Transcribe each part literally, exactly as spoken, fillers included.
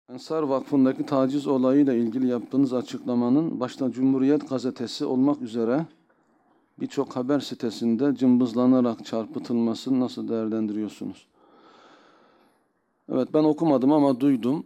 Ensar Vakfı'ndaki taciz olayıyla ilgili yaptığınız açıklamanın başta Cumhuriyet Gazetesi olmak üzere birçok haber sitesinde cımbızlanarak çarpıtılmasını nasıl değerlendiriyorsunuz? Evet, ben okumadım ama duydum.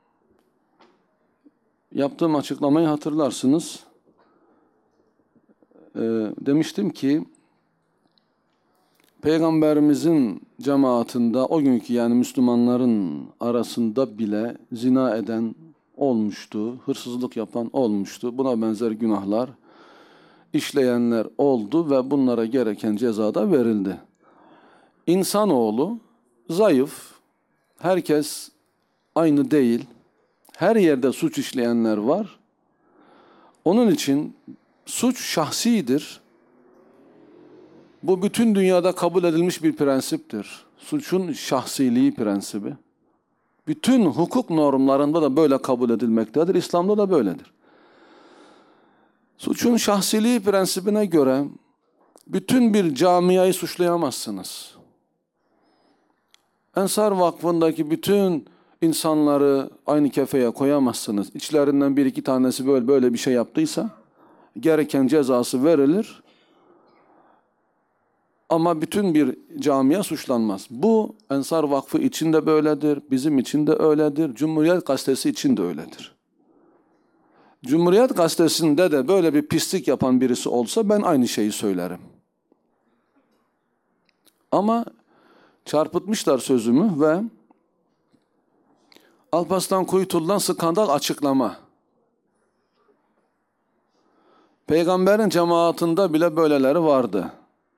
Yaptığım açıklamayı hatırlarsınız. Ee, demiştim ki Peygamberimizin cemaatinde o günkü yani Müslümanların arasında bile zina eden olmuştu, hırsızlık yapan olmuştu. Buna benzer günahlar işleyenler oldu ve bunlara gereken ceza da verildi. İnsanoğlu zayıf, herkes aynı değil, her yerde suç işleyenler var. Onun için suç şahsidir. Bu bütün dünyada kabul edilmiş bir prensiptir. Suçun şahsiliği prensibi. Bütün hukuk normlarında da böyle kabul edilmektedir. İslam'da da böyledir. Suçun şahsiliği prensibine göre bütün bir camiayı suçlayamazsınız. Ensar Vakfı'ndaki bütün insanları aynı kefeye koyamazsınız. İçlerinden bir iki tanesi böyle böyle bir şey yaptıysa gereken cezası verilir. Ama bütün bir camia suçlanmaz. Bu Ensar Vakfı için de böyledir, bizim için de öyledir, Cumhuriyet Gazetesi için de öyledir. Cumhuriyet Gazetesi'nde de böyle bir pislik yapan birisi olsa ben aynı şeyi söylerim. Ama çarpıtmışlar sözümü ve Alparslan Kuyutul'dan skandal açıklama. Peygamberin cemaatinde bile böyleleri vardı.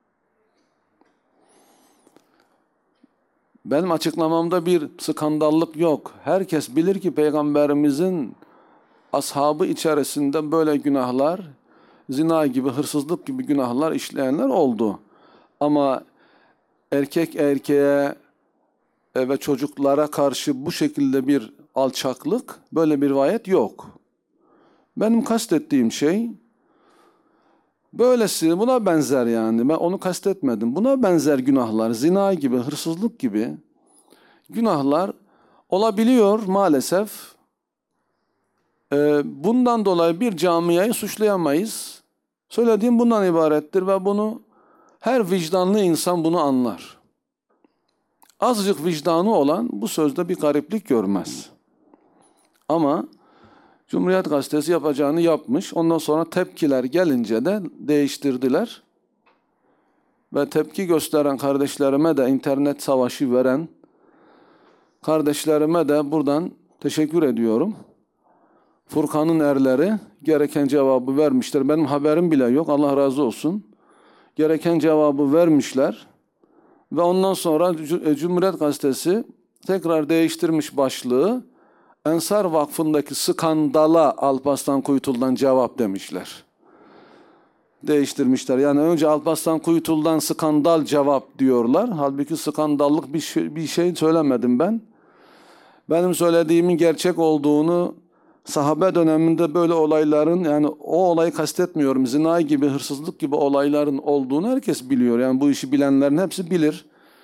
Benim açıklamamda bir skandallık yok. Herkes bilir ki Peygamberimizin ashabı içerisinde böyle günahlar, zina gibi, hırsızlık gibi günahlar işleyenler oldu. Ama erkek erkeğe ve çocuklara karşı bu şekilde bir alçaklık, böyle bir rivayet yok. Benim kastettiğim şey, böylesi, buna benzer yani. Ben onu kastetmedim. Buna benzer günahlar, zina gibi, hırsızlık gibi günahlar olabiliyor maalesef. Ee, bundan dolayı bir camiayı suçlayamayız. Söylediğim bundan ibarettir ve bunu her vicdanlı insan bunu anlar. Azıcık vicdanı olan bu sözde bir gariplik görmez. Ama Cumhuriyet Gazetesi yapacağını yapmış. Ondan sonra tepkiler gelince de değiştirdiler. Ve tepki gösteren kardeşlerime de, internet savaşı veren kardeşlerime de buradan teşekkür ediyorum. Furkan'ın erleri gereken cevabı vermişler. Benim haberim bile yok. Allah razı olsun. Gereken cevabı vermişler. Ve ondan sonra Cumhuriyet Gazetesi tekrar değiştirmiş başlığı. Ensar Vakfı'ndaki skandala Alparslan Kuyutul'dan cevap demişler. Değiştirmişler. Yani önce Alparslan Kuyutul'dan skandal cevap diyorlar. Halbuki skandallık bir şey, bir şey söylemedim ben. Benim söylediğimin gerçek olduğunu, sahabe döneminde böyle olayların, yani o olayı kastetmiyorum, zina gibi, hırsızlık gibi olayların olduğunu herkes biliyor. Yani bu işi bilenlerin hepsi bilir.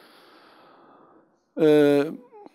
Ee,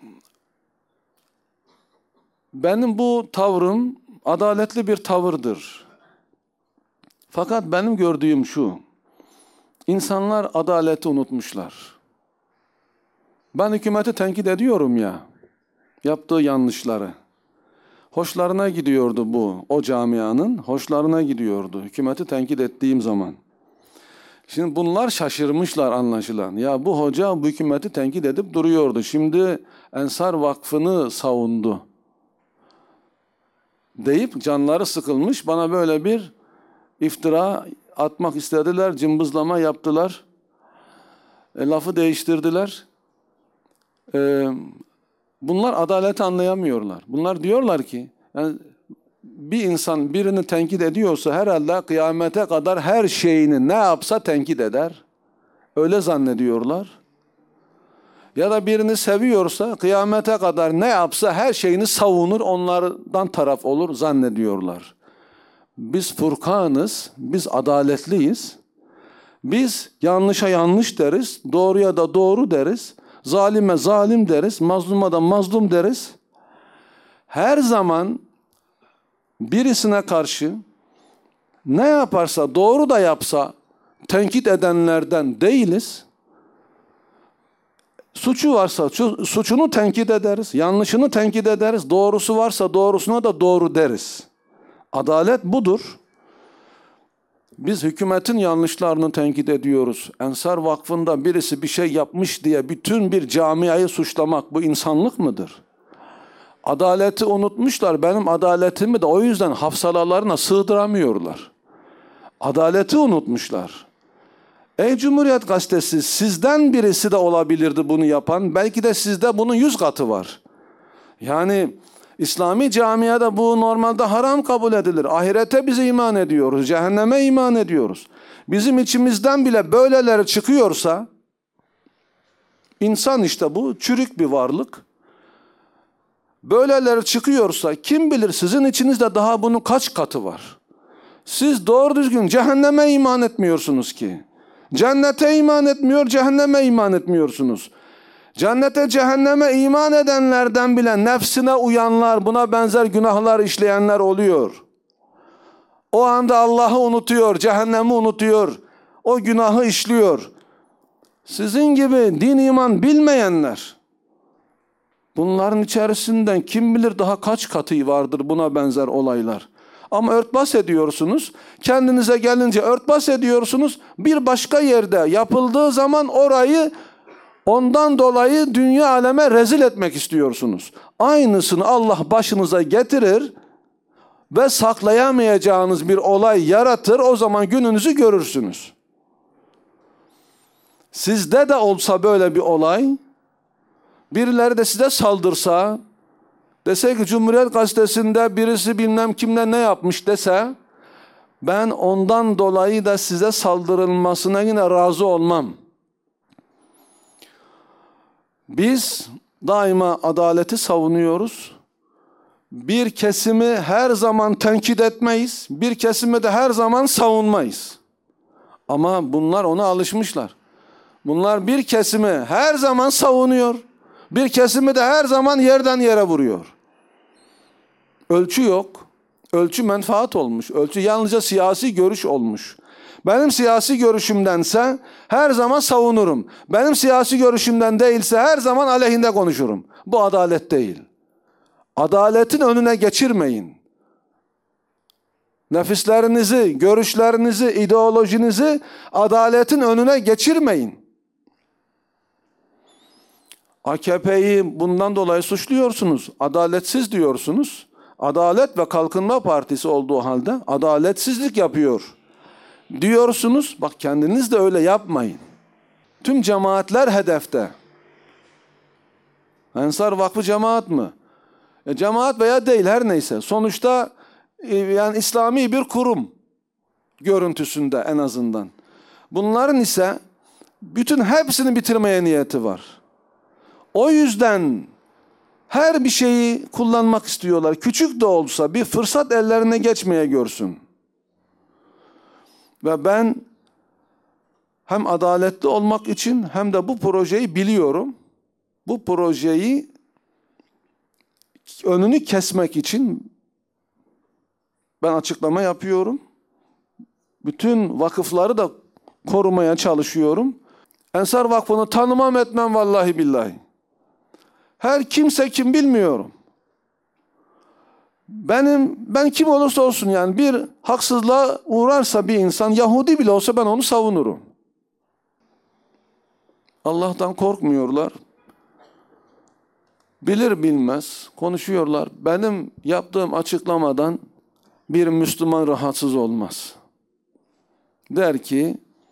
benim bu tavrım adaletli bir tavırdır. Fakat benim gördüğüm şu, insanlar adaleti unutmuşlar. Ben hükümeti tenkit ediyorum ya, yaptığı yanlışları. Hoşlarına gidiyordu bu, o camianın hoşlarına gidiyordu hükümeti tenkit ettiğim zaman. Şimdi bunlar şaşırmışlar anlaşılan. Ya bu hoca bu hükümeti tenkit edip duruyordu. Şimdi Ensar Vakfı'nı savundu deyip canları sıkılmış, bana böyle bir iftira atmak istediler, cımbızlama yaptılar, e, lafı değiştirdiler. E, bunlar adaleti anlayamıyorlar. Bunlar diyorlar ki, yani bir insan birini tenkit ediyorsa herhalde kıyamete kadar her şeyini ne yapsa tenkit eder. Öyle zannediyorlar. Ya da birini seviyorsa kıyamete kadar ne yapsa her şeyini savunur, onlardan taraf olur zannediyorlar. Biz Furkan'ız, biz adaletliyiz. Biz yanlışa yanlış deriz, doğruya da doğru deriz, zalime zalim deriz, mazluma da mazlum deriz. her zaman birisine karşı ne yaparsa, doğru da yapsa tenkit edenlerden değiliz. Suçu varsa suçunu tenkit ederiz, yanlışını tenkit ederiz, doğrusu varsa doğrusuna da doğru deriz. Adalet budur. Biz hükümetin yanlışlarını tenkit ediyoruz. Ensar Vakfı'nda birisi bir şey yapmış diye bütün bir camiayı suçlamak bu insanlık mıdır? Adaleti unutmuşlar. Benim adaletimi de o yüzden hafsalalarına sığdıramıyorlar. Adaleti unutmuşlar. Ey Cumhuriyet Gazetesi, sizden birisi de olabilirdi bunu yapan. Belki de sizde bunun yüz katı var. Yani İslami camiada bu normalde haram kabul edilir. Ahirete biz iman ediyoruz, cehenneme iman ediyoruz. Bizim içimizden bile böyleleri çıkıyorsa, insan işte bu, çürük bir varlık. Böyleleri çıkıyorsa kim bilir sizin içinizde daha bunun kaç katı var. Siz doğru düzgün cehenneme iman etmiyorsunuz ki. Cennete iman etmiyor, cehenneme iman etmiyorsunuz. Cennete, cehenneme iman edenlerden bile nefsine uyanlar, buna benzer günahlar işleyenler oluyor. O anda Allah'ı unutuyor, cehennemi unutuyor, o günahı işliyor. Sizin gibi din iman bilmeyenler, bunların içerisinden kim bilir daha kaç katı vardır buna benzer olaylar. Ama örtbas ediyorsunuz, kendinize gelince örtbas ediyorsunuz, bir başka yerde yapıldığı zaman orayı ondan dolayı dünya aleme rezil etmek istiyorsunuz. Aynısını Allah başınıza getirir ve saklayamayacağınız bir olay yaratır, o zaman gününüzü görürsünüz. Sizde de olsa böyle bir olay, birileri de size saldırsa, dese ki Cumhuriyet Gazetesi'nde birisi bilmem kimle ne yapmış dese, ben ondan dolayı da size saldırılmasına yine razı olmam. Biz daima adaleti savunuyoruz. Bir kesimi her zaman tenkit etmeyiz, bir kesimi de her zaman savunmayız. Ama bunlar ona alışmışlar. Bunlar bir kesimi her zaman savunuyor, bir kesimi de her zaman yerden yere vuruyor. Ölçü yok. Ölçü menfaat olmuş. Ölçü yalnızca siyasi görüş olmuş. Benim siyasi görüşümdense her zaman savunurum. Benim siyasi görüşümden değilse her zaman aleyhinde konuşurum. Bu adalet değil. Adaletin önüne geçirmeyin. Nefislerinizi, görüşlerinizi, ideolojinizi adaletin önüne geçirmeyin. A K P'yi bundan dolayı suçluyorsunuz. Adaletsiz diyorsunuz. Adalet ve Kalkınma Partisi olduğu halde adaletsizlik yapıyor diyorsunuz. Bak kendiniz de öyle yapmayın. Tüm cemaatler hedefte. Ensar Vakfı cemaat mı? E, cemaat veya değil her neyse. Sonuçta e, yani İslami bir kurum görüntüsünde en azından. Bunların ise bütün hepsini bitirmeye niyeti var. O yüzden her bir şeyi kullanmak istiyorlar. Küçük de olsa bir fırsat ellerine geçmeye görsün. Ve ben hem adaletli olmak için hem de bu projeyi biliyorum. Bu projeyi önünü kesmek için ben açıklama yapıyorum. Bütün vakıfları da korumaya çalışıyorum. Ensar Vakfı'nı tanımam etmem vallahi billahi. Her kimse kim bilmiyorum. Benim ben kim olursa olsun yani bir haksızlığa uğrarsa bir insan Yahudi bile olsa ben onu savunurum. Allah'tan korkmuyorlar. Bilir bilmez konuşuyorlar. Benim yaptığım açıklamadan bir Müslüman rahatsız olmaz. Der ki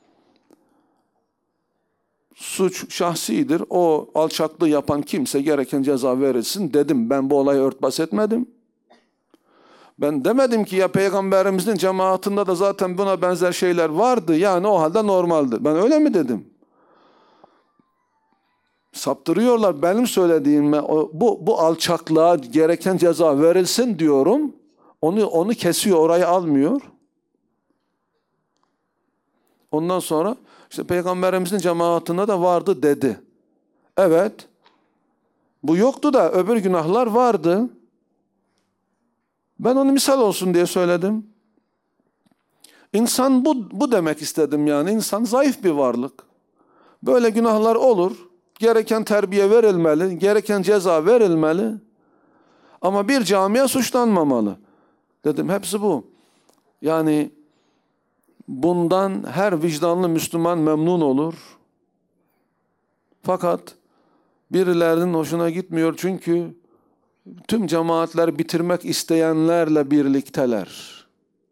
suç şahsidir. O alçaklığı yapan kimse gereken ceza verilsin dedim. Ben bu olayı örtbas etmedim. Ben demedim ki ya Peygamberimizin cemaatinde de zaten buna benzer şeyler vardı. Yani o halde normaldi. Ben öyle mi dedim? Saptırıyorlar benim söylediğime. Bu, bu alçaklığa gereken ceza verilsin diyorum. Onu, onu kesiyor, orayı almıyor. Ondan sonra işte Peygamberimizin cemaatinde de vardı dedi. Evet. Bu yoktu da öbür günahlar vardı. Ben onu misal olsun diye söyledim. İnsan bu, bu demek istedim yani. İnsan zayıf bir varlık. Böyle günahlar olur. Gereken terbiye verilmeli, gereken ceza verilmeli. Ama bir camiye suçlanmamalı. Dedim hepsi bu. Yani bundan her vicdanlı Müslüman memnun olur. Fakat birilerinin hoşuna gitmiyor çünkü tüm cemaatler bitirmek isteyenlerle birlikteler.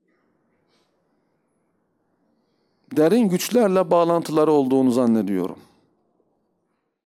Derin güçlerle bağlantıları olduğunu zannediyorum.